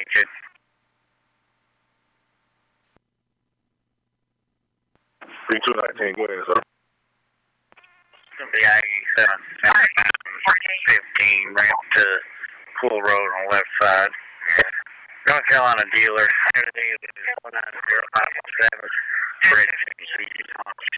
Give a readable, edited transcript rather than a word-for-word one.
22. 3219, go ahead, sir. The I-87, 15, ramp to Pool Road on the left side. North Carolina dealer, Saturday, 19057, bridge,